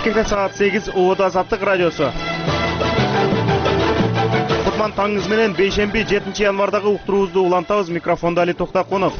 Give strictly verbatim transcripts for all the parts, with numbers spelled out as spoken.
Бишкекте саат сегиз Убада Азаттык радиосу. Кутман таңыңыз менен бейшемби жетинчи январдагы уктуруубузду улантабыз. Микрофонда Али Токтакунов.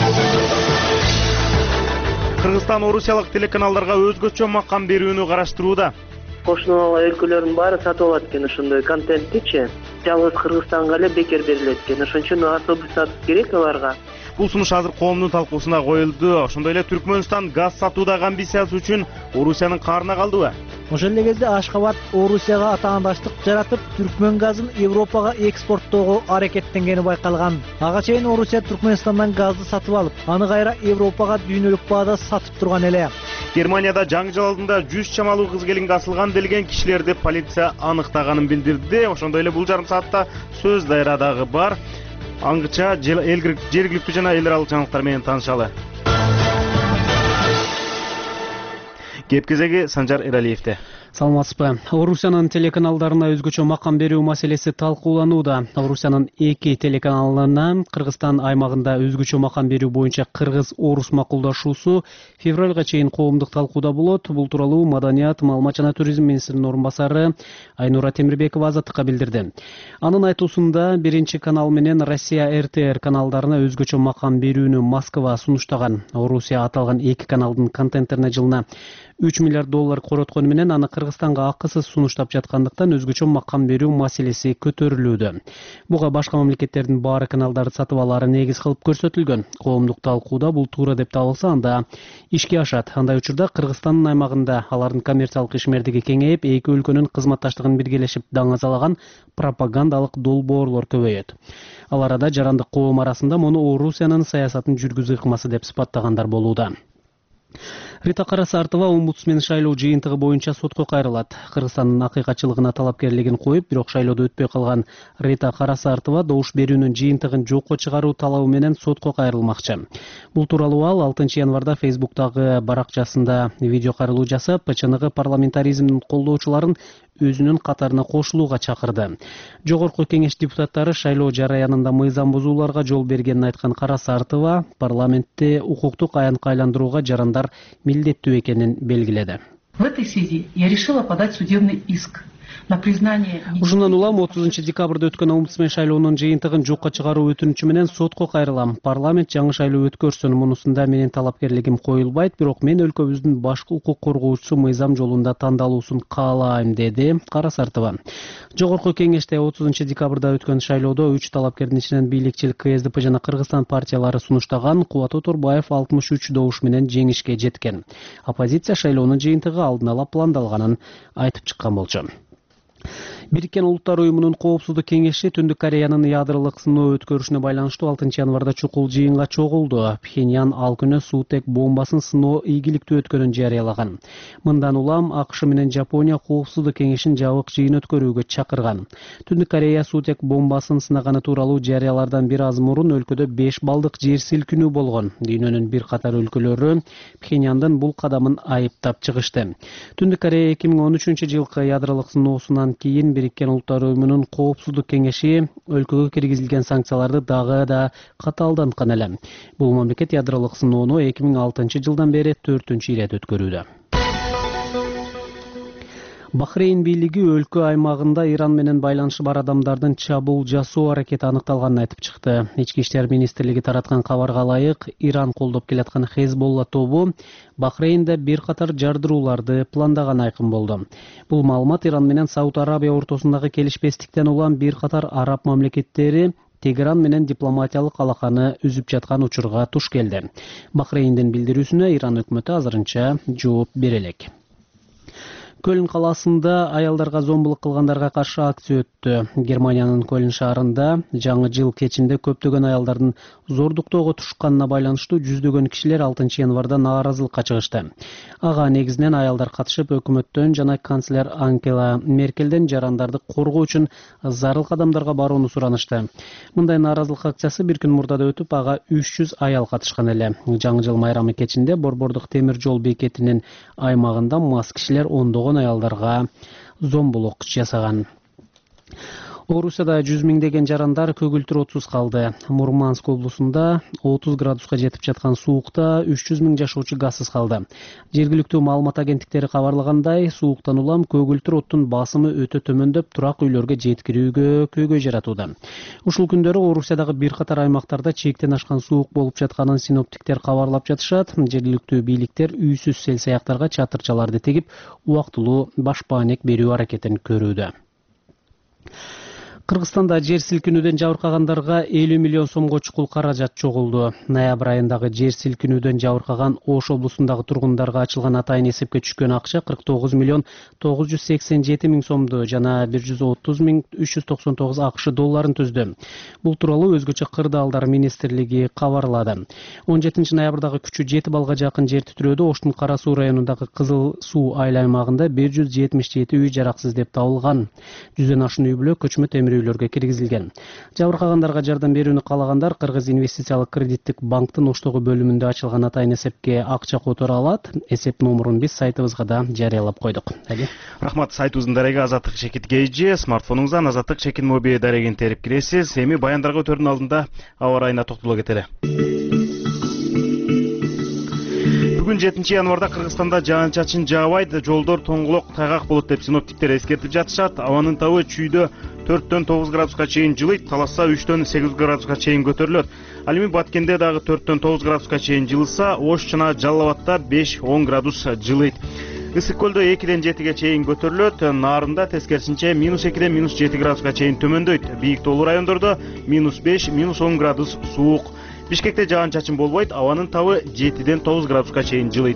Кыргызстан орусиялык телеканалдарга өзгөчө макам берүүнү караштырууда. Кошуна өлкөлөрдүн баары сатып алат экен ошондой контенттичи. Жалгыз Кыргызстанга эле бекер берилет экен. Ошон үчүн особый статус керек аларга. Бул сунуш азыр коомдун талкуусуна коюлду. Ошондой эле Түркмөнстан газ сатуудагы амбициясы үчүн Орусиянын каарына калдыбы? Ошол эле кезде Ашхабад Орусияга атаандаштык жаратып, Түркмөн газын Европага экспорттоого аракеттенгени байкалган. Ага чейин Орусия Түркмөнстандан газды сатып алып, аны кайра Европага дүйнөлүк баада сатып турган эле. Германияда жаңы жыл алдында жүз чамалуу кыз келинге асылган делген кишилерди полиция аныктаганын билдирди. Ошондой эле бул жарым саатта сөз дайрадагы бар. Аңгыча жергиликтүү жана эл аралык жаңылыктар менен таанышалы. Кеп кезеги Санжар Эралиевде. Саламатсызбы. Орусиянын телеканалдарына өзгөчө макам берүү маселеси талкууланууда. Орусиянын эки телеканалына Кыргызстан аймагында өзгөчө макам берүү боюнча кыргыз-орус макулдашуусу февралга чейин коомдук талкууда болот. Бул тууралуу Маданият, маалымат жана туризм министринин орун басары Айнура Темирбекова Азаттыкка билдирди. Анын айтуусунда биринчи канал менен Россия эр тэ эр каналдарына өзгөчө макам берүүнү Москва сунуштаган. Орусия аталган эки каналдын контенттерине жылына үч миллиард доллар короткону менен аны Кыргызстанга акысыз сунуштап жаткандыктан өзгөчө макам берүү маселеси көтөрүлүүдө. Буга башка мамлекеттердин баары каналдарды сатып алаары негиз кылып көрсөтүлгөн. Коомдук талкууда бул туура деп табылса, анда ишке ашат. Андай учурда Кыргызстандын аймагында алардын коммерциялык ишмердиги кеңейип, эки өлкөнүн кызматташтыгын биргелешип даңазалаган пропагандалык долбоорлор көбөйөт. Ал арада жарандык коом арасында муну Орусиянын саясатын жүргүзүү ыкмасы деп сыпаттагандар болууда. Рита Карасартова омбудсмен шайлоо жыйынтыгы боюнча сотко кайрылат. Кыргызстандын акыйкатчылыгына талапкерлигин коюп, бирок шайлоодо өтпөй калган Рита Карасартова добуш берүүнүн жыйынтыгын жокко чыгаруу талабы менен сотко кайрылмакчы. Бул тууралуу ал алтынчы январда Фейсбуктагы баракчасында видео кайрылуу жасап, П Ч Н Г парламентаризмдин колдоочуларын өзүнүн катарына кошулууга чакырды. Жогорку кеңеш депутаттары шайлоо жараянында мыйзам бузууларга жол бергенин айткан Карасартова парламентте укуктук аянтка айландырууга жарандар милдеттүү экенин белгиледи. В этой связи я решила подать судебный иск на признание. Ушундан улам отузунчу декабрда өткөн омбудсмен шайлоонун жыйынтыгын жокко чыгаруу өтүнүчү менен сотко кайрылам. Парламент жаңы шайлоо өткөрсүн, мунусунда менин талапкерлигим коюлбайт, бирок мен өлкөбүздүн башкы укук коргоочусу мыйзам жолунда тандалуусун каалайм, деди Карасартова. Жогорку кеңеште отузунчу декабрда өткөн шайлоодо үч талапкердин ичинен бийликчил К С Д П жана Кыргызстан партиялары сунуштаган Кубат Оторбаев алтымыш үч добуш менен жеңишке жеткен. Оппозиция шайлоонун жыйынтыгы алдын ала пландалганын айтып чыккан болчу. Бириккен Улуттар уюмунун коопсуздук кеңеши Түндүк Кореянын ядролук сыноо өткөрүшүнө байланыштуу алтынчы январда чукул жыйынга чогулду. Пхеньян ал күнү суутек бомбасын сыноо ийгиликтүү өткөнүн жарыялаган. Мындан улам АКШ менен Жапония коопсуздук кеңешин жабык жыйын өткөрүүгө чакырган. Түндүк Корея суутек бомбасын сынаганы тууралуу жарыялардан бир аз мурун өлкөдө беш балдык жер силкинүү болгон. Дүйнөнүн бир катар өлкөлөрү Пхеньяндын бул кадамын айыптап чыгышты. Түндүк Корея эки миң он үчүнчү жылкы ядролук сыноосунан кийин Бириккен Улуттар уюмунун коопсуздук кеңеши өлкөгө киргизилген санкцияларды дагы да катаалданткан эле. Бул мамлекет ядролук сыноону эки миң алтынчы жылдан бери төртүнчү ирет өткөрүүдө. Бахрейн бийлиги өлкө аймагында Иран менен байланышы бар адамдардын чабуул жасоо аракети аныкталганын айтып чыкты. Ички иштер министрлиги тараткан кабарга ылайык, Иран колдоп келаткан Хезболла тобу Бахрейнде бир катар жардырууларды пландаганы айкын болду. Бул маалымат Иран менен Сауд Арабия ортосундагы келишпестиктен улам бир катар араб мамлекеттери Тегеран менен дипломатиялык алаканы үзүп жаткан учурга туш келди. Бахрейндин билдирүүсүнө Иран өкмөтү азырынча жооп бере элек. Көлн каласында аялдарга зомбулук кылгандарга каршы акция өттү. Германиянын Көлн шаарында жаңы жыл кечинде көптөгөн аялдардын зордуктоого тушканына байланыштуу жүздөгөн кишилер алтынчы январда нааразылыкка чыгышты. Ага негизинен аялдар катышып, өкмөттөн жана канцлер Ангела Меркелден жарандарды коргоо үчүн зарыл кадамдарга барууну суранышты. Мындай нааразылык акциясы бир күн мурда өтүп, ага үч жүз аял катышкан эле. Жаңы жыл майрамы кечинде Борбордук темир жол бекетинин аймагында мас кишилер ондогон аялдарга зомбулук жасаган. Орусияда жүз миңдеген жарандар көгүлтүр отсуз калды. Мурманск облусунда отуз градуска жетип жаткан суукта үч жүз миң жашоочу газсыз калды. Жергиликтүү маалымат агенттиктери кабарлагандай, сууктан улам көгүлтүр оттун басымы өтө төмөндөп, турак үйлөргө жеткирүүгө көйгөй жаратууда. Ушул күндөрү Орусиядагы бир катар аймактарда чектен ашкан суук болуп жатканын синоптиктер кабарлап жатышат. Жергиликтүү бийликтер үйсүз сел-саяктарга чатырчаларды тегип, убактылуу башпаанек берүү аракетин көрүүдө. Кыргызстанда жер силкинүүдөн жабыркагандарга элүү миллион сомго чукул каражат чогулду. Ноябрь айындагы жер силкинүүдөн жабыркаган Ош облусундагы тургундарга ачылган атайын эсепке түшкөн акча кырк тогуз миллион тогуз жүз сексен жети миң сомду жана бир жүз отуз миң үч жүз токсон тогуз акш долларын түздү. Бул тууралуу өзгөчө кырдаалдар министрлиги кабарлады. он жетинчи ноябрдагы күчү жети балга жакын жер титирөөдө Оштун Кара Суу районундагы Кызыл Суу айыл аймагында бир жүз жетимиш жети үй жараксыз деп табылган. Жүздөн ашуун үй бүлө көчмө темир үйлөргө киргизилген. Жабыркагандарга жардам берүүнү каалагандар Кыргыз инвестициялык кредиттик банктын Оштогу бөлүмүндө ачылган атайын эсепке акча которо алат. Эсеп номурун биз сайтыбызга да жарыялап койдук. Рахмат, сайтыбыздын дареги Азаттык Чекит Гейджи, смартфонуңуздан Азаттык Чекит моби дарегин терип киресиз. Эми баяндарга өтөрдүн алдында аба ырайына токтоло кетели. Бүгүн жетинчи январда Кыргызстанда жаан-чачын жаабайт, жолдор тоңголок тайгак болот деп синоптиктер эскертип жатышат. Абанын табы чүйдө төрттөн тогуз градуска чейин жылыйт, Талашта үчтөн сегиз градуска чейин көтөрүлөт. Ал эми Баткенде дагы төрттөн тогуз градуска чейин жылыса, Ош жана Жалал Абадта беш он градус жылыйт. Ысык көлдө экиден жетиге чейин көтөрүлөт, Нарында тескерисинче минус экиден минус жети градуска чейин төмөндөйт. Бийик тоолуу райондордо минус беш минус он градус суук. Бишкекте жаан-чачын болбойт, абанын табы жетиден тогуз градуска чейин жылыйт.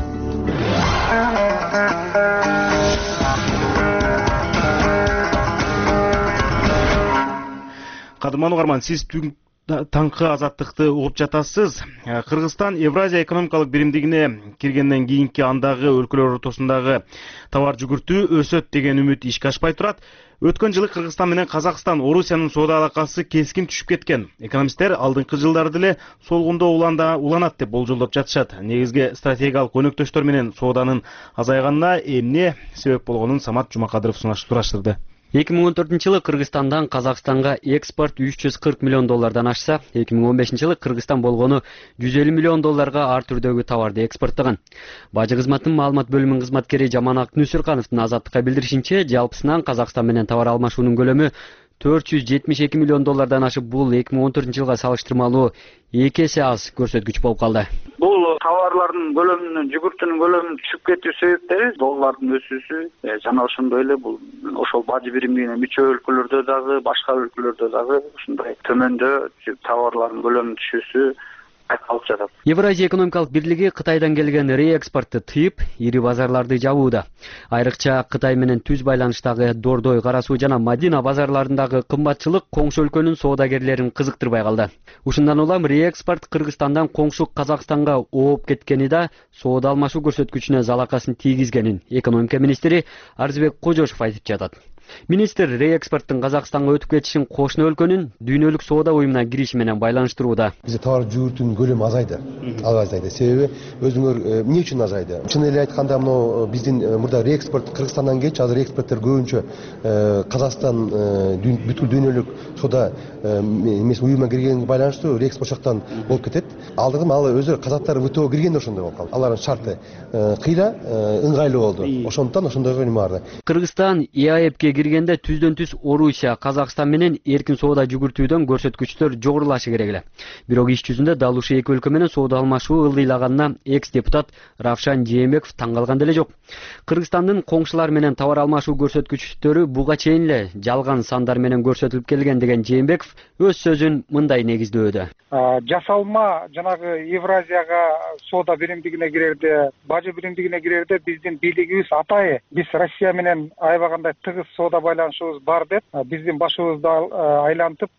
Кадырман угарман, сиз таңкы азаттыкты угуп жатасыз. Кыргызстан Евразия экономикалык биримдигине киргенден кийинки андагы өлкөлөр ортосундагы товар жүгүртүү өсөт деген үмүт ишке ашпай турат. Өткөн жылы Кыргызстан менен Казакстан Орусиянын соода алакасы кескин түшүп кеткен. Экономисттер алдыңкы жылдары деле солгундо уланат деп болжолдоп жатышат. Негизги стратегиялык өнөктөштөр менен сооданын азайганына эмне себеп болгонун Самат Жумакадыров сураштырды. эки миң он төртүнчү жылы Кыргызстандан Казакстанга экспорт үч жүз кырк миллион доллардан ашса, эки миң он бешинчи жылы Кыргызстан болгону жүз элүү миллион долларга ар түрдөгү товарды экспорттогон. Бажы кызматтын маалымат бөлүмүнүн кызматкери Жаманак Нүсүркановдун Азаттыкка билдиришинче, жалпысынан Казакстан менен товар алмашуунун көлөмү төрт жүз жетимиш эки миллион доллардан ашып, бул эки миң он төртүнчү жылга салыштырмалуу эки эсе аз көрсөткүч болуп калды. Бул товарлардын көлөмүнүн, жүгүртүүнүн көлөмүнүн түшүп кетүү себептери доллардын өсүүсү жана ошондой эле бул ошол бажы биримдигине мүчө өлкөлөрдө дагы, башка өлкөлөрдө дагы ушундай төмөндө товарлардын көлөмүнүн түшүүсү кайталып жатат. Евразия экономикалык бирлиги Кытайдан келген реэкспортты тыйып, ири базарларды жабууда. Айрыкча Кытай менен түз байланыштагы Дордой, Кара Суу жана Мадина базарларындагы кымбатчылык коңшу өлкөнүн соодагерлерин кызыктырбай калды. Ушундан улам реэкспорт Кыргызстандан коңшу Казакстанга ооп кеткени да соода алмашуу көрсөткүчүнө залакасын тийгизгенин экономика министри Арзыбек Кожошов айтып жатат. Министр реэкспорттун Казакстанга өтүп кетишин кошуна өлкөнүн дүйнөлүк соода уюмуна кириши менен байланыштырууда. Бизде товар жүгүртүүнүн көлөмү азайды. Азайды. Себеби өзүңөр эмне үчүн азайды? Чын эле айтканда, мына биздин мурда реэкспорт Кыргызстандан келчү, азыр экспорттор көбүнчө Казакстан бүткүл дүйнөлүк соода эмес уюмуна киргенге байланыштуу реэкспорт жактан болуп кетет. Алдыгы ал өзү казактар ВТО киргенде ошондой болуп калды. Алардын шарты кыйла, ыңгайлуу болду. Ошондуктан ошондойго неме барды. Кыргызстан ИАЭПке киргенде түздөн түз Орусия, Казакстан менен эркин соода жүгүртүүдөн көрсөткүчтөр жогорулашы керек эле. Бирок иш жүзүндө дал ушул эки өлкө менен соода алмашуу ылдыйлаганына экс-депутат Равшан Жээнбеков таң калган деле жок. Кыргызстандын коңшулар менен товар алмашуу көрсөткүчтөрү буга чейин эле жалган сандар менен көрсөтүлүп келген деген Жээнбеков өз сөзүн мындай негиздөөдө. Жасалма жанагы Евразияга соода биримдигине кирерде, бажы биримдигине кирерде биздин бийлигибиз атайы биз Россия менен аябагандай тыгыз соода байланышыбыз бар деп биздин башыбызды айлантып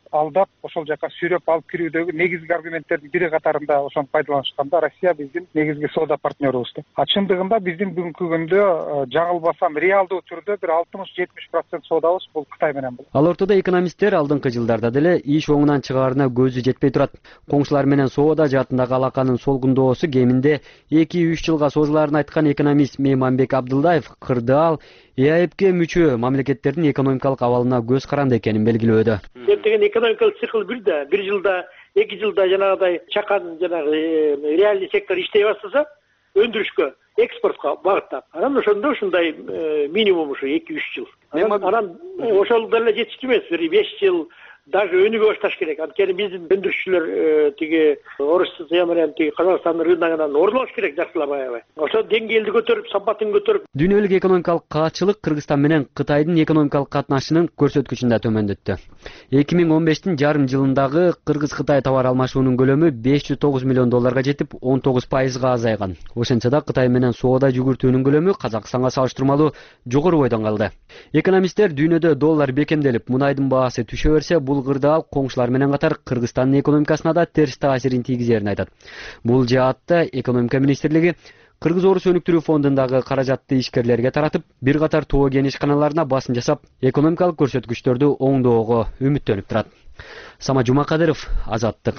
алдап ошол жака сүйрөп алып кирүүдөгү негизги аргументтердин бири катарында ошону пайдаланышканда Россия биздин негизги соода партнерубуз да. А чындыгында биздин бүгүнкү күндө жаңылбасам реалдуу түрдө бир алтымыш жетимиш процент соодабыз бул Кытай менен болот. Ал ортодо экономисттер алдыңкы жылдарда деле иш оңунан чыгаарына көзү жетпей турат. Коңшулар менен соода жаатындагы алаканын солгундоосу кеминде эки үч жылга созулаарын айткан экономист Мейманбек Абдылдаев кырдаал ЭАЭПке мүчө мамлекеттердин экономикалык абалына көз каранды экенин белгилөөдө. Эптеген экономикалык цикл бир да, бир жылда, эки жылда жанагыдай чакан жанагы реальный сектор иштей баштаса, өндүрүшкө, экспортко багыттап. Анан ошондо ушундай минимум ушу эки үч жыл. Анан ошол деле жетиштүү эмес, бир беш жыл даже өнүгө башташ керек. Анткени биздин өндүрүшчүлөр тиги Орусия менен тиги Казакстандын рыногунан ордолош керек жакшылап аябай. Ошо деңгээлди көтөрүп, сапатын көтөрүп. Дүйнөлүк экономикалык каатчылык Кыргызстан менен Кытайдын экономикалык катнашынын көрсөткүчүн да төмөндөттү. эки миң он бештин жарым жылындагы Кыргыз-Кытай товар алмашуунун көлөмү беш жүз тогуз миллион долларга жетип, он тогуз пайызга азайган. Ошентсе да Кытай менен соода жүгүртүүнүн көлөмү Казакстанга салыштырмалуу жогору бойдон калды. Экономисттер дүйнөдө доллар бекемделип, мунайдын баасы түшө берсе, бул кырдаал коңшулар менен катар Кыргызстандын экономикасына да терс таасирин тийгизерин айтат. Бул жаатта экономика министрлиги Кыргыз-Орус өнүктүрүү фондундагы каражатты ишкерлерге таратып, бир катар тоо кен ишканаларына басым жасап, экономикалык көрсөткүчтөрдү оңдоого үмүттөнүп турат. Сама Жумакадыров, Азаттык.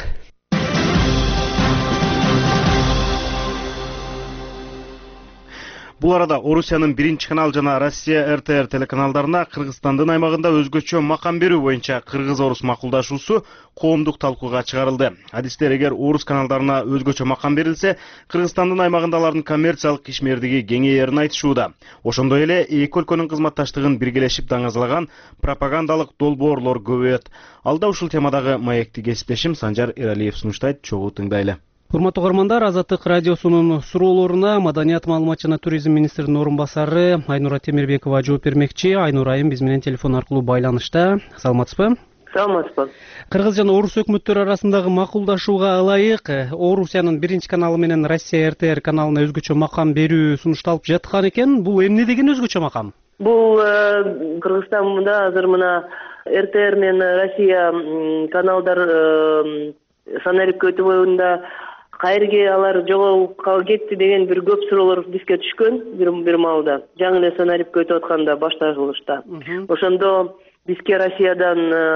Бул арада Орусиянын биринчи канал жана Россия эр тэ эр телеканалдарына Кыргызстандын аймагында өзгөчө макам берүү боюнча Кыргыз-Орус макулдашуусу коомдук талкууга чыгарылды. Адистер, эгер Орус каналдарына өзгөчө макам берилсе, Кыргызстандын аймагында алардын коммерциялык ишмердиги кеңейерин айтышууда. Ошондой эле эки өлкөнүн кызматташтыгын биргелешип даңазалаган пропагандалык долбоорлор көбөйөт. Алда ушул темадагы маекти кесиптешим Санжар Эралиев сунуштайт, чогуу тыңдайлы. Урматтуу угармандар, Азаттык радиосунун суроолоруна маданият маалымат жана туризм министринин орун басары Айнура Темирбекова жооп бермекчи. Айнура айым биз менен телефон аркылуу байланышта. Саламатсызбы? Саламатсызбы. Кыргыз жана Орус өкмөттөрү арасындагы макулдашууга ылайык Орусиянын биринчи каналы менен Россия эр тэ эр каналына өзгөчө макам берүү сунушталып жаткан экен. Бул эмне деген өзгөчө макам? Бул Кыргызстанда азыр мына эр тэ эр менен Россия каналдар санарип боюнда кайерге алар жоголуп калып кетти деген бир көп суроолор бизге түшкөн бир бир маалда. Жаңы эле санарип өтүп атканда башталышта. Ошондо бизге Россиядан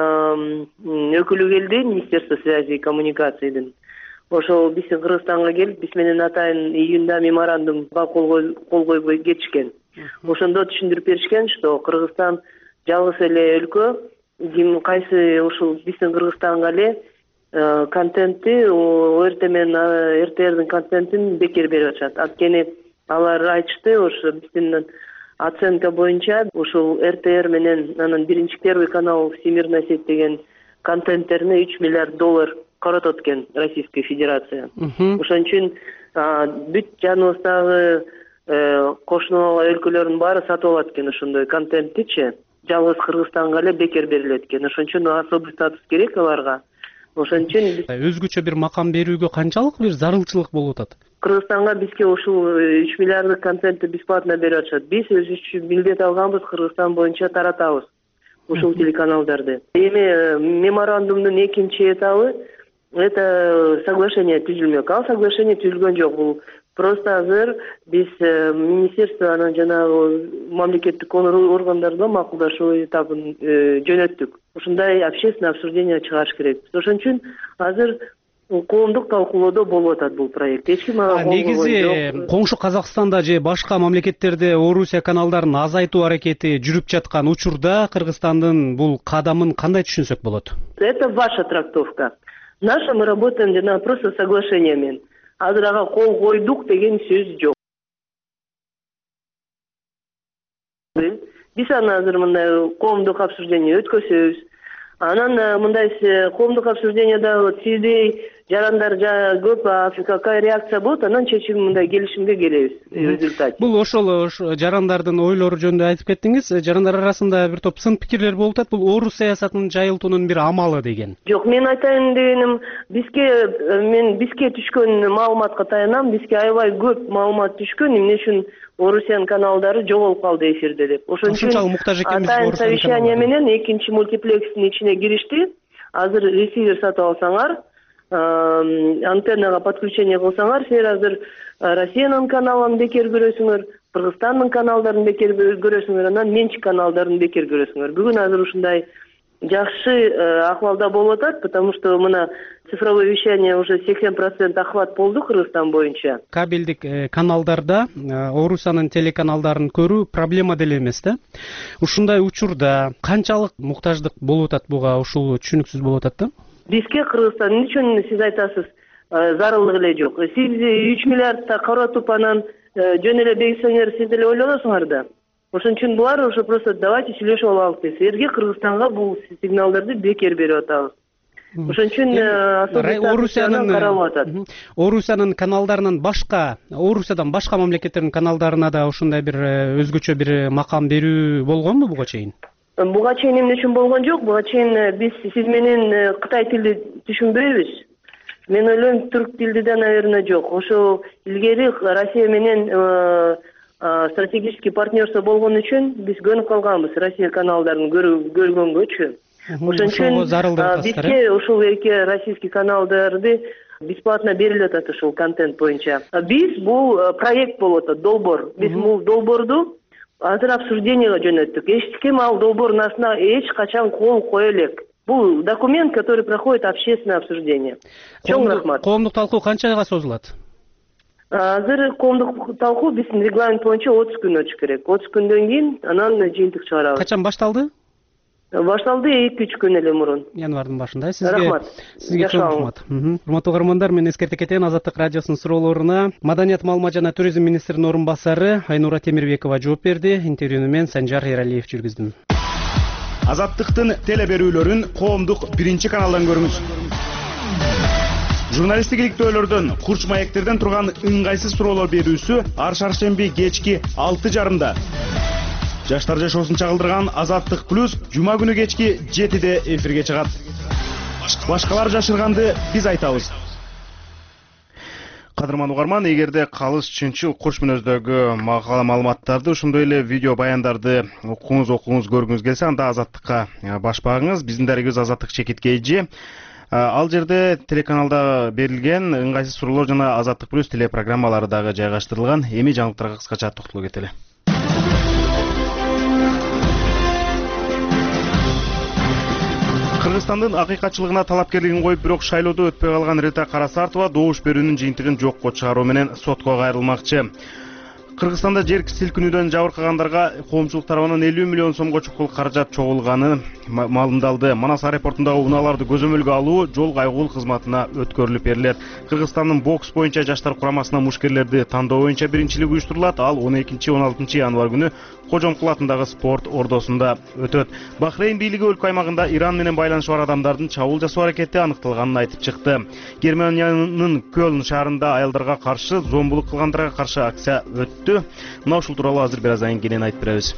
өкүлү келди, Министерство связи и коммуникациядан. Ошол биздин Кыргызстанга келип, биз менен атайын июнда меморандумга кол койбой кетишкен. Ошондо түшүндүрүп беришкен, что Кыргызстан жалгыз эле өлкө, ким кайсы ушул биздин Кыргызстанга эле контентти эр тэ менен эр тэ эрдин контентин бекер берип атышат. Анткени алар айтышты, ошо биздин оценка боюнча ушул эр тэ эр менен анын биринчи первый канал Всемирная сеть деген контенттерине үч миллиард доллар коротот экен Российская Федерация. Ошон үчүн бүт жаныбыздагы кошуна өлкөлөрдүн баары сатып алат экен ошондой контенттичи. Жалгыз Кыргызстанга эле бекер берилет экен. Ошон үчүн особый статус керек аларга. Ошон үчүн өзгөчө бир макам берүүгө канчалык бир зарылчылык болуп атат? Кыргызстанга бизге ушул үч миллиарддык контентти бесплатно берип атышат. Биз өзүбүз үчүн милдет алганбыз, Кыргызстан боюнча таратабыз ушул телеканалдарды. Эми меморандумдун экинчи этабы это соглашение түзүлмөк. Ал соглашение түзүлгөн жок. Бул просто азыр биз министерствонун жана мамлекеттик органдарда макулдашуу этабын жөнөттүк. Ушундай общественное обсуждение чыгарыш керек. Ошон үчүн азыр коомдук талкуулоодо болуп атат бул проект. Эч ким ага негизи коңшу Казакстанда же башка мамлекеттерде Орусия каналдарын азайтуу аракети жүрүп жаткан учурда Кыргызстандын бул кадамын кандай түшүнсөк болот? Это ваша трактовка. Наша мы работаем жана просто соглашение менен. Азыр ага кол койдук деген сөз жок. Биз аны азыр мындай коомдук обсуждение өткөзөбүз. Анан мындай коомдук обсужденияда тийбей жарандар көп какая реакция болот, анан чечим мындай келишимге келебиз результат. Бул ошол жарандардын ойлору жөнүндө айтып кеттиңиз. Жарандар арасында бир топ сын пикирлер болуп атат. Бул Орус саясатынын жайылтуунун бир амалы деген. Жок, мен айтайын дегеним, бизге мен бизге түшкөн маалыматка таянам. Бизге аябай көп маалымат түшкөн, эмне үчүн Орусиянын каналдары жоголуп калды эфирде деп. Ошон үчүн атайын совещание менен экинчи мультиплексин ичине киришти. азыр ресивер сатып алсаңар, антеннага подключение кылсаңар, силер азыр Россиянын каналын бекер көрөсүңөр, Кыргызстандын каналдарын бекер көрөсүңөр, анан менчик каналдарын бекер көрөсүңөр. Бүгүн азыр ушундай жакшы акыбалда болуп атат, потому что мына цифровое вещание уже сексен процент охват болду Кыргызстан боюнча. Кабелдик каналдарда Орусиянын телеканалдарын көрүү проблема деле эмес да. Ушундай учурда канчалык муктаждык болуп атат буга, ушул түшүнүксүз болуп атат да? Бизге Кыргызстан эмне үчүн сиз айтасыз, зарылдык эле жок. Сиз үч миллиардта каратып анан жөн эле бейсеңер, сиз деле ойлоносуңар да. Ошон үчүн булар уже просто давайте сүйлөшүп алалы деп. Силерге Кыргызстанга бул сигналдарды бекер берип атабыз. Ошон үчүн Орусиянын каралып атат. Орусиянын каналдарынын башка, Орусиядан башка мамлекеттердин каналдарына да ушундай бир өзгөчө бир макам берүү болгонбу буга чейин? Буга чейин эмне үчүн болгон жок. Буга чейин биз сиз менен Кытай тилди түшүнбөйбүз. Мен ойлойм, түрк тилди да, наверное, жок. Ошо илгери Россия менен стратегический партнерство болгон үчүн биз көнүп калганбыз Россия каналдарын көргөнгөчү. Ошон үчүн бизге ушул эки российский каналдарды бесплатно берилип атат ушул контент боюнча. Биз бул проект болуп атат, долбоор. Биз бул долбоорду азыр обсуждениеге жөнөттүк. Эч ким ал долбоордун астына эч качан кол кое элек. Бул документ, который проходит общественное обсуждение. Чоң рахмат. Коомдук талкуу канча айга созулат? Азыр коомдук талкуу биздин регламент боюнча отуз күн өтүш керек. отуз күндөн кийин анан жыйынтык чыгарабыз. Качан башталды? Башталды эки үч күн эле мурун. Январдын башында. Сизге рахмат. Сизге чоң рахмат. Урматтуу угармандар, мен эскертип кетейин, Азаттык радиосунун суроолоруна Маданият, маалымат жана туризм министринин орун басары Айнура Темирбекова жооп берди. Интервьюну мен Санжар Эралиев жүргүздүм. Азаттыктын теле берүүлөрүн коомдук биринчи каналдан көрүңүз. Журналисттик иликтөөлөрдөн, курч маектерден турган ыңгайсыз суроолор берүүсү ар шаршемби кечки алты жарымда. Жаштар жашоосун чагылдырган Азаттык плюс жума күнү кечки жетиде эфирге чыгат. Башкалар жашырганды биз айтабыз. Кадырман угарман, эгерде калыс чынчыл курч мүнөздөгү макала маалыматтарды, ошондой эле видео баяндарды окуңуз, окуңуз, көргүңүз келсе, анда Азаттыкка баш багыңыз. Биздин дарегибиз Азаттык чекит кейжи. Ал жерде телеканалда берилген ыңгайсыз суроолор жана Азаттык плюс телепрограммалары дагы жайгаштырылган. Эми жаңылыктарга кыскача токтолуп кетели. Кыргызстандын акыйкатчылыгына талапкерлигин коюп, бирок шайлоодо өтпөй калган Рита Карасартова добуш берүүнүн жыйынтыгын жокко чыгаруу менен сотко кайрылмакчы. Кыргызстанда жер силкинүүдөн жабыркагандарга коомчулук тарабынан элүү миллион сомго чукул каражат чогулганы маалымдалды. Манас аэропортундагы унааларды көзөмөлгө алуу жол кайгуул кызматына өткөрүлүп берилет. Кыргызстандын бокс боюнча жаштар курамасына мушкерлерди тандоо боюнча биринчилик уюштурулат. Ал он экинчи он алтынчы январь күнү Кожомкул атындагы спорт ордосунда өтөт. Бахрейн бийлиги өлкө аймагында Иран менен байланышы бар адамдардын чабуул жасоо аракети аныкталганын айтып чыкты. Германиянын Кёлн шаарында аялдарга каршы зомбулук кылгандарга каршы акция өттү. Мына ушул тууралуу азыр бир аз айын кенен айтып беребиз.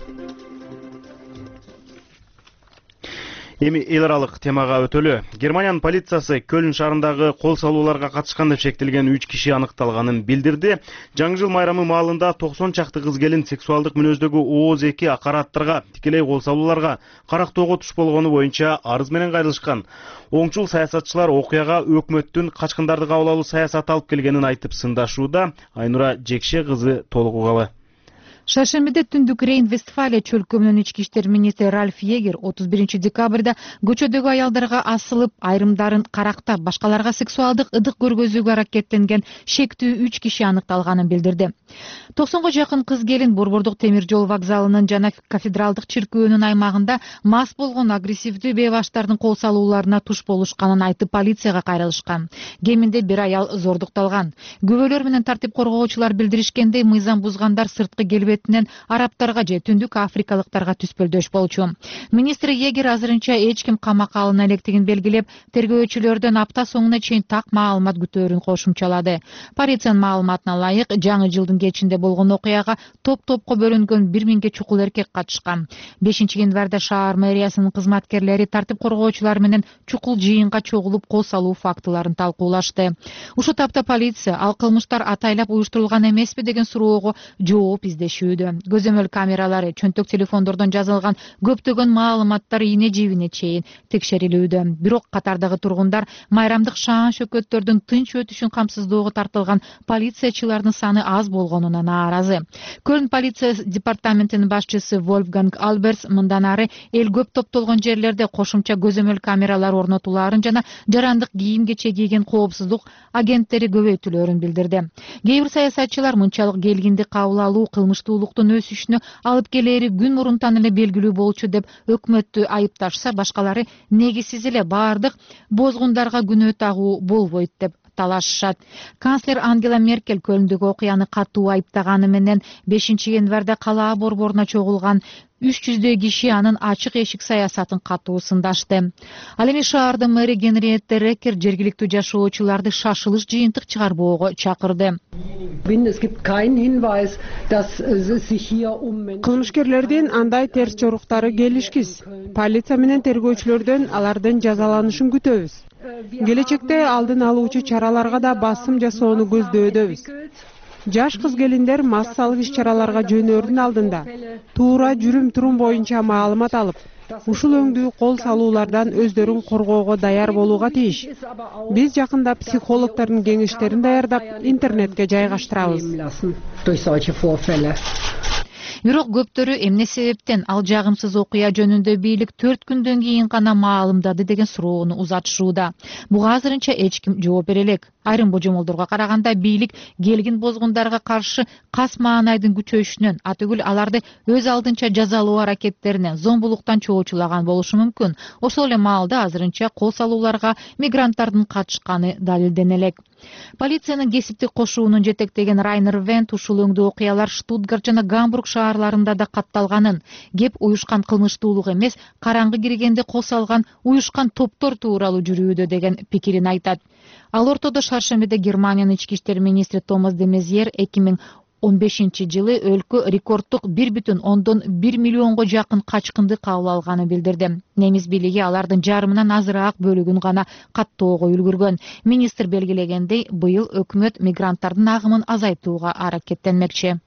Эми эл аралык темага өтөлү. Германиянын полициясы Кёлн шаарындагы кол салууларга катышкан деп шектелген үч киши аныкталганын билдирди. Жаңы жыл майрамы маалында токсон чакты кыз келин сексуалдык мүнөздөгү ооз эки акараттарга, тикелей кол салууларга, карактоого туш болгону боюнча арыз менен кайрылышкан. Оңчул саясатчылар окуяга өкмөттүн качкындарды кабыл алуу саясаты алып келгенин айтып сындашууда. Айнура Жекше кызы толук угалы. Шаршембиде түндүк Рейн-Вестфалия чөлкөмүнүн ички иштер министри Ральф Егер отуз биринчи декабрда көчөдөгү аялдарга асылып, айрымдарын карактап, башкаларга сексуалдык ыдык көргөзүүгө аракеттенген шектүү үч киши аныкталганын билдирди. токсонго жакын кыз келин Борбордук темир жол вокзалынын жана кафедралдык чиркөөнүн аймагында мас болгон агрессивдүү бейбаштардын кол салууларына туш болушканын айтып полицияга кайрылышкан. Кеминде бир аял зордукталган. Күбөлөр менен тартип коргоочулар билдиришкендей, мыйзам бузгандар сырткы келбет араптарга же түндүк африкалыктарга түспөлдөш болчу. Министр Егер азырынча эч ким камакка алына электигин белгилеп, тергөөчүлөрдөн апта соңуна чейин так маалымат күтөөрүн кошумчалады. Полициянын маалыматына ылайык, жаңы жылдын кечинде болгон окуяга топ-топко бөлүнгөн бир миңге чукул эркек катышкан. бешинчи январда шаар мэриясынын кызматкерлери тартип коргоочулар менен чукул жыйынга чогулуп кол салуу фактыларын талкуулашты. Ушул тапта полиция ал кылмыштар атайлап уюштурулган эмеспи деген суроого жооп издешүү билдиришүүдө. Көзөмөл камералары, чөнтөк телефондордон жазылган көптөгөн маалыматтар ийне жибине чейин текшерилүүдө. Бирок катардагы тургундар майрамдык шаан шөкөттөрдүн тынч өтүшүн камсыздоого тартылган полициячылардын саны аз болгонуна нааразы. Көлн полиция департаментинин башчысы Вольфганг Альберс мындан ары эл көп топтолгон жерлерде кошумча көзөмөл камералар орнотулаарын жана жарандык кийим кече кийген коопсуздук агенттери көбөйтүлөрүн билдирди. Кээ бир саясатчылар мынчалык келгинди кабыл алуу кылмыштуулуктун өсүшүнө алып келери күн мурунтан эле белгилүү болчу деп өкмөттү айыпташса, башкалары негизсиз эле баардык бозгундарга күнөө тагуу болбойт деп талашышат. Канцлер Ангела Меркель Көлндөгү окуяны катуу айыптаганы менен бешинчи январда калаа борборуна чогулган үч жүздөй киши анын ачык эшик саясатын катуу сындашты. Ал эми шаардын мэри Генриетте Рекер жергиликтүү жашоочуларды шашылыш жыйынтык чыгарбоого чакырды. Кылмышкерлердин андай терс жоруктары келишкиз. Полиция менен тергөөчүлөрдөн алардын жазаланышын күтөбүз. Келечекте алдын алуучу чараларга да басым жасоону көздөбүз. Жаш кыз-келиндер массалык иш-чараларга жөнөөрдүн алдында туура жүрүм-турум боюнча маалымат алып, ушул өңдүү кол салуулардан өздөрүн коргоого даяр болууга тийиш. Биз жакында психологдордун кеңештерин даярдап, интернетке жайгаштырабыз. Бирок көптөрү эмне себептен ал жагымсыз окуя жөнүндө бийлик төрт күндөн кийин гана маалымдады деген суроону узатышууда. Буга азырынча эч ким жооп бере элек. Айрым божомолдорго караганда бийлик келгин бозгундарга каршы кас маанайдын күчөйүшүнөн, атүгүл аларды өз алдынча жазалоо аракеттеринен, зомбулуктан чоочулаган болушу мүмкүн. Ошол эле маалда азырынча кол салууларга мигранттардын катышканы далилдене элек. Полициянын кесиптик кошуунун жетектеген Райнер Вент ушул өңдүү окуялар Штутгарт жана Гамбург шаарларында да катталганын, кеп уюшкан кылмыштуулук эмес, караңгы киргенде кол салган уюшкан топтор тууралуу жүрүүдө деген пикирин айтат. Ал ортодо шаршембиде Германиянын ички иштер министри Томас де Мезьер эки миң он бешинчи жылы өлкө рекордтук бир бүтүн ондон бир миллионго жакын качкынды кабыл алганын билдирди. Немис бийлиги алардын жарымынан азыраак бөлүгүн гана каттоого үлгүргөн. Министр белгилегендей, быйыл өкмөт мигранттардын агымын азайтууга аракеттенмекчи.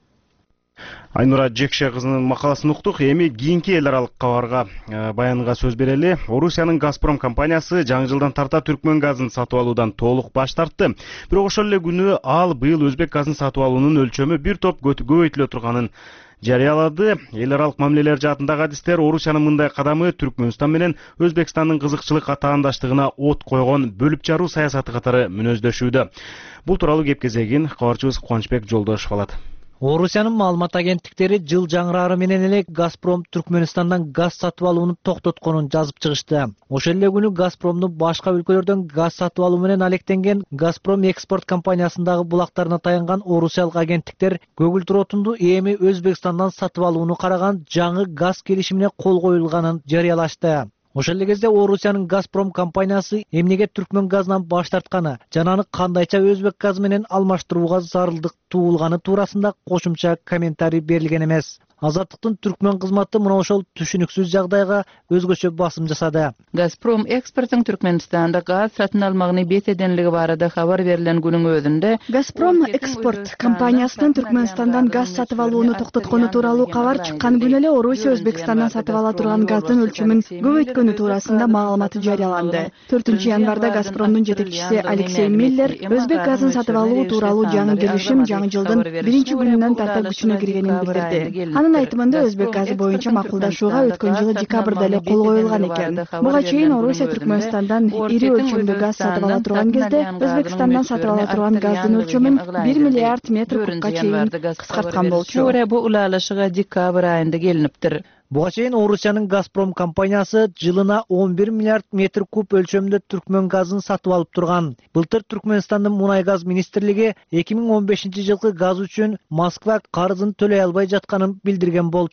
Айнура Жекше кызынын макаласын уктук. Эми кийинки эл аралык кабарга баянга сөз берели. Орусиянын Газпром компаниясы жаңы жылдан тарта түркмөн газын сатып алуудан толук баш тартты. Бирок ошол эле күнү ал быйыл өзбек газын сатып алуунун өлчөмү бир топ көбөйтүлө турганын жарыялады. Эл аралык мамилелер жаатындагы адистер Орусиянын мындай кадамы Түркмөнстан менен Өзбекстандын кызыкчылык атаандаштыгына от койгон бөлүп жаруу саясаты катары мүнөздөшүүдө. Бул тууралуу кеп кезегин кабарчыбыз Кубанычбек Жолдошов алат. Орусиянын маалымат агенттиктери жыл жаңырары менен эле Газпром Түркмөнстандан газ сатып алууну токтотконун жазып чыгышты. Ошол эле күнү Газпромдун башка өлкөлөрдөн газ сатып алуу менен алектенген Газпром экспорт компаниясындагы булактарына таянган орусиялык агенттиктер көгүлтүр отунду эми Өзбекстандан сатып алууну караган жаңы газ келишимине кол коюлганын жарыялашты. Ошол эле кезде Орусиянын Газпром компаниясы эмнеге түркмөн газынан баш тартканы жана аны кандайча өзбек газы менен алмаштырууга зарылдык туулганы туурасында кошумча комментарий берилген эмес. Азаттыктын түркмөн кызматы мына ошол түшүнүксүз жагдайга өзгөчө басым жасады. Газпром экспортун Түркмөнстанда газ сатын алмагыны бет эденлиги барыда кабар берилген күнүн өзүндө Газпром экспорт компаниясынын Түркмөнстандан газ сатып алууну токтоткону тууралуу кабар чыккан күнү эле Орусия Өзбекстандан сатып ала турган газдын өлчөмүн көбөйткөнү туурасында маалымат жарыяланды. төртүнчү январда Газпромдун жетекчиси Алексей Миллер өзбек газын сатып алуу тууралуу жаңы келишим жаңы жылдын биринчи күнүнөн тарта күчүнө киргенин билдирди. Анын айтымында өзбек газы боюнча макулдашууга өткөн жылы декабрда эле кол коюлган экен. Буга чейин Орусия Түркмөнстандан ири өлчөмдө газ сатып ала турган кезде Өзбекстандан сатып ала турган газдын өлчөмүн бир миллиард метр кубка чейин кыскарткан болчу. Бу улалышыга декабрь айында келиниптир. Буга чейин Орусиянын Газпром компаниясы жылына он бир миллиард метр куб өлчөмдө түркмөн газын сатып алып турган. Былтыр Түркмөнстандын мунай газ министрлиги эки миң он бешинчи жылкы газ үчүн Москва карызын төлөй албай жатканын билдирген болчу.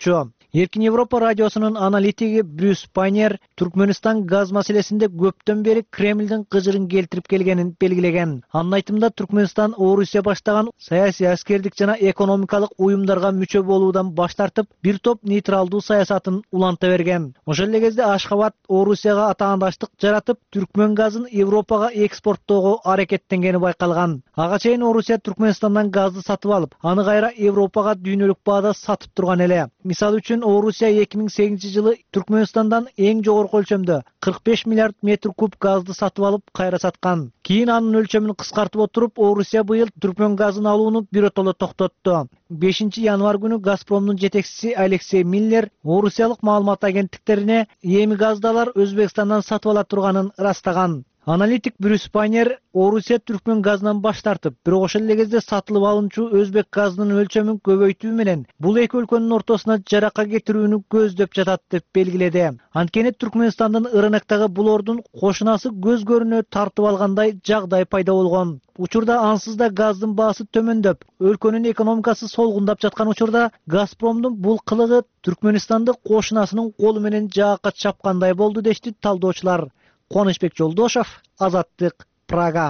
Эркин Европа радиосунун аналитиги Брюс Пайнер Түркмөнстан газ маселесинде көптөн бери Кремлдин кыжырын келтирип келгенин белгилеген. Анын айтымында Түркмөнстан Орусия баштаган саясий, аскердик жана экономикалык уюмдарга мүчө болуудан баш тартып, бир топ нейтралдуу саясатын уланта берген. Ошол эле кезде Ашхабад Орусияга атаандаштык жаратып, Түркмөн газын Европага экспорттоого аракеттенгени байкалган. Ага чейин Орусия Түркмөнстандан газды сатып алып, аны кайра Европага дүйнөлүк баада сатып турган эле. Мисалы үчүн Орусия эки миң сегизинчи жылы Түркмөнстандан эң жогорку өлчөмдө кырк беш миллиард метр куб газды сатып алып кайра саткан. Кийин анын өлчөмүн кыскартып отуруп, Орусия быйыл Түркмөн газын алууну биротоло токтотту. бешинчи январь күнү Газпромдун жетекчиси Алексей Миллер Орусиялык маалымат агенттиктерине эми газды алар Өзбекстандан сатып ала турганын ырастаган. Аналитик Брюс Пайнер Орусия Түркмөн газынан баш тартып, бирок ошол эле кезде сатылып алынчу Өзбек газынын өлчөмүн көбөйтүү менен бул эки өлкөнүн ортосуна жарака кетирүүнү көздөп жатат деп белгиледи. Анткени Түркмөнстандын рыноктогу булордун кошунасы көз көрүнө тартып алгандай жагдай пайда болгон. Учурда ансыз да газдын баасы төмөндөп, өлкөнүн экономикасы солгундап жаткан учурда Газпромдун бул кылыгы Түркмөнстанды кошунасынын колу менен жаакка чапкандай болду дешти талдоочулар. Куанычбек Жолдошов, Азаттык, Прага.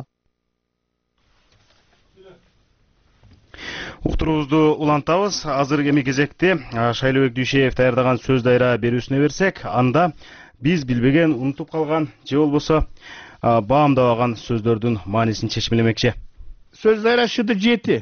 Уктуруубузду улантабыз. Азыр эми кезекте Шайлообек Дүйшеев даярдаган сөз дайра берүүсүнө берсек, анда биз билбеген, унутуп калган же болбосо баамдабаган сөздөрдүн маанисин чечмелемекчи. Сөз дайра шыды жети.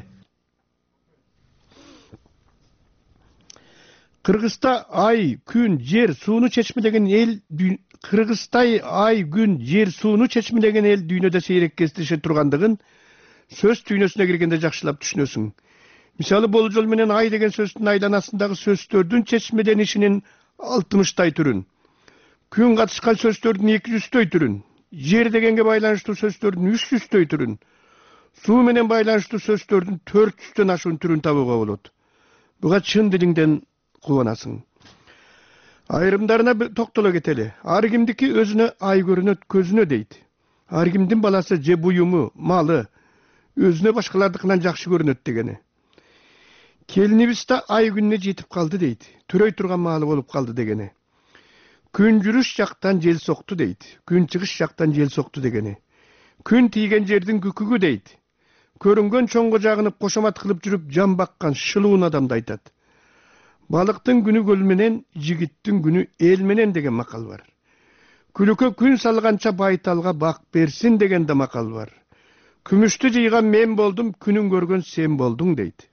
Кыргызста ай, күн, жер, сууну чечмелеген эл Кыргызстай ай, күн, жер, сууну чечмелеген эл дүйнөдө сейрек кездеше тургандыгын сөз түйнөсүнө киргенде жакшылап түшүнөсүң. Мисалы, болжол менен ай деген сөздүн айланасындагы сөздөрдүн чечмеленишинин алтымыштай түрүн, күн катышкан сөздөрдүн эки жүздөй түрүн, жер дегенге байланыштуу сөздөрдүн үч жүздөй түрүн, суу менен байланыштуу сөздөрдүн төрт жүздөн ашуун түрүн табууга болот. Буга чын дилиңден кубанасың. Айрымдарына токтоло кетели. Ар кимдики өзүнө ай көрүнөт, көзүнө дейт. Ар кимдин баласы же буюму, малы өзүнө башкалардыкынан жакшы көрүнөт дегени. Келинибиз да ай күнүнө жетип калды дейт. Төрөй турган маалы болуп калды дегени. Күн жүрүш жактан жел сокту дейт. Күн чыгыш жактан жел сокту дегени. Күн тийген жердин күкүгү дейт. Көрүнгөн чоңго жагынып кошомат кылып жүрүп жан баккан шылуун адамды айтат. Балыктын күнү көл менен, жигиттин күнү эл менен деген макал бар. Күлүккө күн салганча байталга бак берсин деген да макал бар. Күмүштү жыйган мен болдум, күнүн көргөн сен болдуң дейт.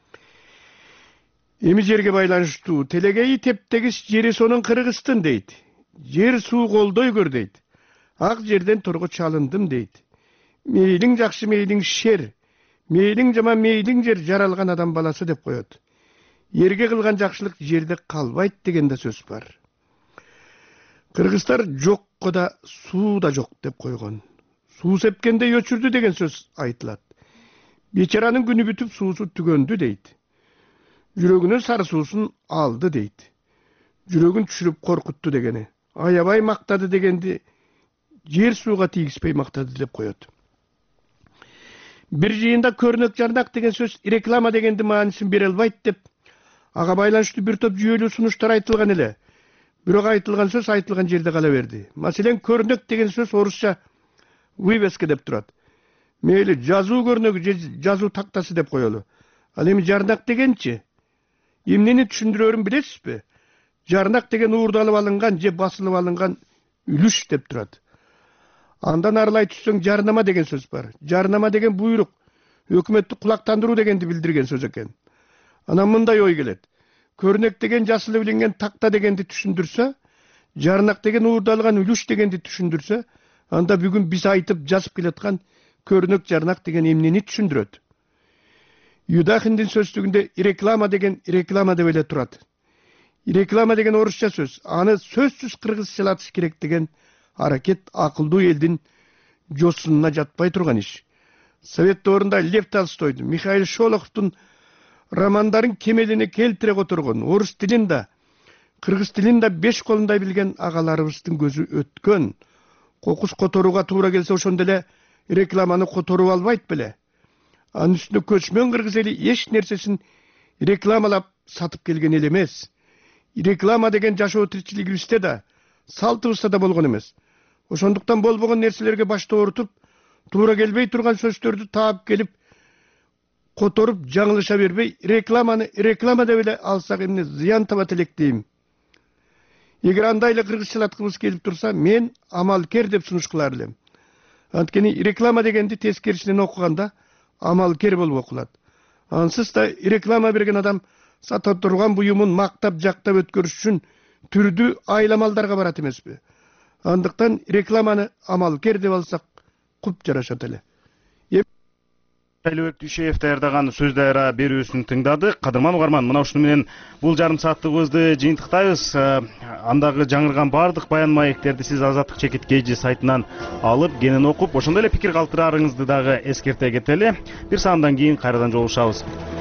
Эми жерге байланыштуу телегейи тептегис жери сонун Кыргызстын дейт. Жер суу колдой көр дейт. Ак жерден торго чалындым дейт. Мейлиң жакшы, мейлиң шер, мейлиң жаман, мейлиң жер жаралган адам баласы деп коет. Ерге кылган жакшылык жерде калбайт деген да сөз бар. Кыргыздар жокко да суу да жок деп койгон. Суу сепкенде өчүрдү деген сөз айтылат. Бечаранын күнү бүтүп суусу түгөндү дейт. Жүрөгүнүн сары суусун алды дейт. Жүрөгүн түшүрүп коркутту дегени. Аябай мактады дегенди жер сууга тийгизбей мактады деп коет. Бир жыйында көрнөк жарнак деген сөз реклама дегенди маанисин бере албайт деп ага байланыштуу бир топ жүйөлүү сунуштар айтылган эле. Бирок айтылган сөз айтылган жерде кала берди. Маселен, көрнөк деген сөз орусча вывеска деп турат. Мейли жазуу көрнөгү же жазуу тактасы деп коелу. Ал эми жарнак дегенчи эмнени түшүндүрөрүн билесизби? Жарнак деген уурдалып алынган же басылып алынган үлүш деп турат. Андан арылай түшсөң жарнама деген сөз бар. Жарнама деген буйрук, өкмөттү кулактандыруу дегенди билдирген сөз экен. Анан мындай ой келет. Көрнөк деген жасылып иленген такта дегенди түшүндүрсө, жарнак деген уурдалган үлүш дегенди түшүндүрсө, анда бүгүн биз айтып жазып келаткан көрнөк жарнак деген эмнени түшүндүрөт? Юдахиндин сөздүгүндө реклама деген реклама деп эле турат. Реклама деген орусча сөз. Аны сөзсүз кыргызчалатыш керек деген аракет акылдуу элдин жосунуна жатпай турган иш. Совет доорунда Лев Толстойдун, Михаил Шолоховдун романдарын кемелине келтире которгон, орус тилин да, кыргыз тилин да беш колундай билген агаларыбыздын көзү өткөн. Кокус которууга туура келсе ошондо эле рекламаны которуп албайт беле. Анын үстүнө көчмөн кыргыз эли эч нерсесин рекламалап сатып келген эл эмес. реклама деген жашоо тиричилигибизде да салтыбызда да болгон эмес. Ошондуктан болбогон нерселерге башты оорутуп, туура келбей турган сөздөрдү таап келип, которуп жаңылыша бербей, рекламаны реклама деп эле алсак эмне зыян табат элек дейм. Эгер андай эле кыргызчалаткыбыз келип турса, мен амалкер деп сунуш кылар элем. Анткени реклама дегенди тескерисинен окуганда амалкер болуп окулат. Ансыз да реклама берген адам сата турган буюмун мактап жактап өткөрүш үчүн түрдүү айламалдарга барат эмеспи? Андыктан рекламаны амалкер деп алсак куп жарашат эле. Шайлообек Дүйшеев даярдаган сөз дайра берүүсүн тыңдадык. Кадырман угарман, мына ушуну менен бул жарым сааттыгыбызды жыйынтыктайбыз. Андагы жаңырган бардык баян маектерди сиз Азаттык чекит кей сайтынан алып, кенен окуп, ошондой эле пикир калтыраарыңызды дагы эскерте кетели. Бир саамдан кийин кайрадан жолугушабыз.